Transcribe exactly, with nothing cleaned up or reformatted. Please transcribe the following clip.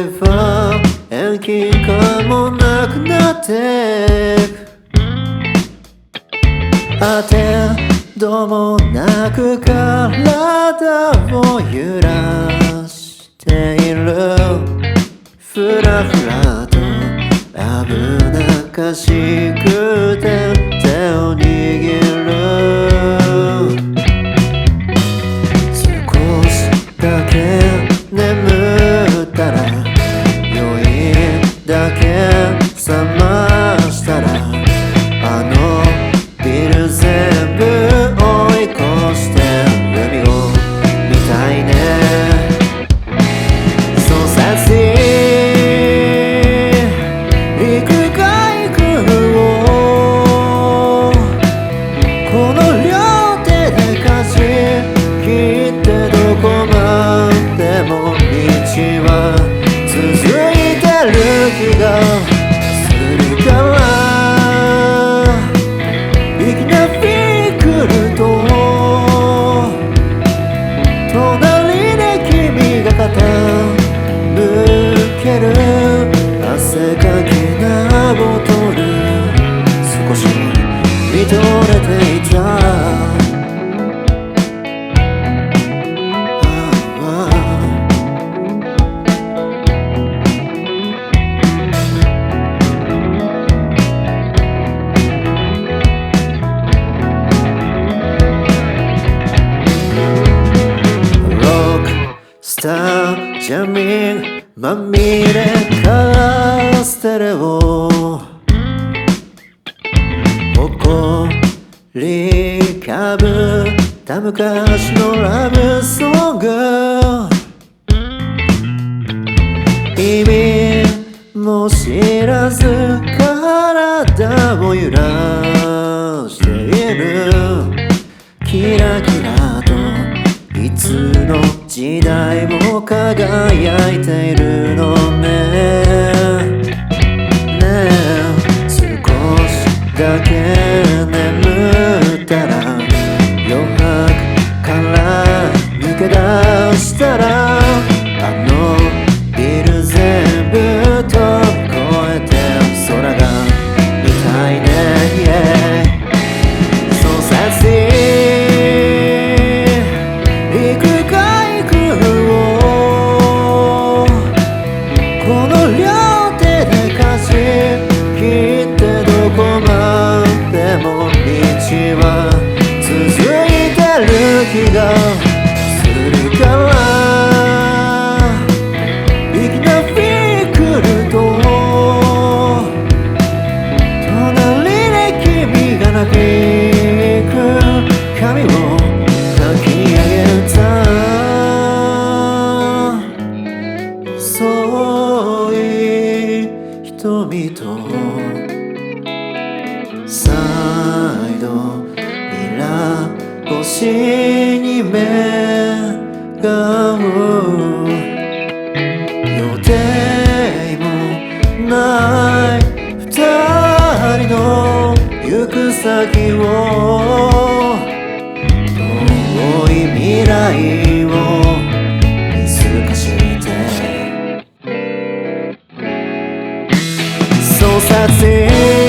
は遠近感もなくなってくあてどもなく体を揺らしているふらふらと危なっかしくて手を握る少しだけ眠ったら酔いだけ覚ましたらあのビル全部追い越して海を見たいねそうさし行くか行くをこの両手でかじ切ってどこまでも道は続いてる気がするから粋なフィクルと隣で君が傾ける汗かきなボトル少し見とれていたスタージャミングまみれカステレオ誇りかぶった昔のラブソング意味も知らず体を揺らしているキラキラといつの時代も輝いているのねねえ少しだけ眠ったら余白から抜け出したらあのビル全部飛び越えて空が見たいね、yeah、そうさし行くか行くをこの両手でかじ切ってどこまでも道は続いてる気がするから粋なフィクルと隣で君が泣きく髪をかき上げた細い瞳とサイドミラー越しに目が合う予定もない二人の行く先を遠い未来を見透かしてそうさせ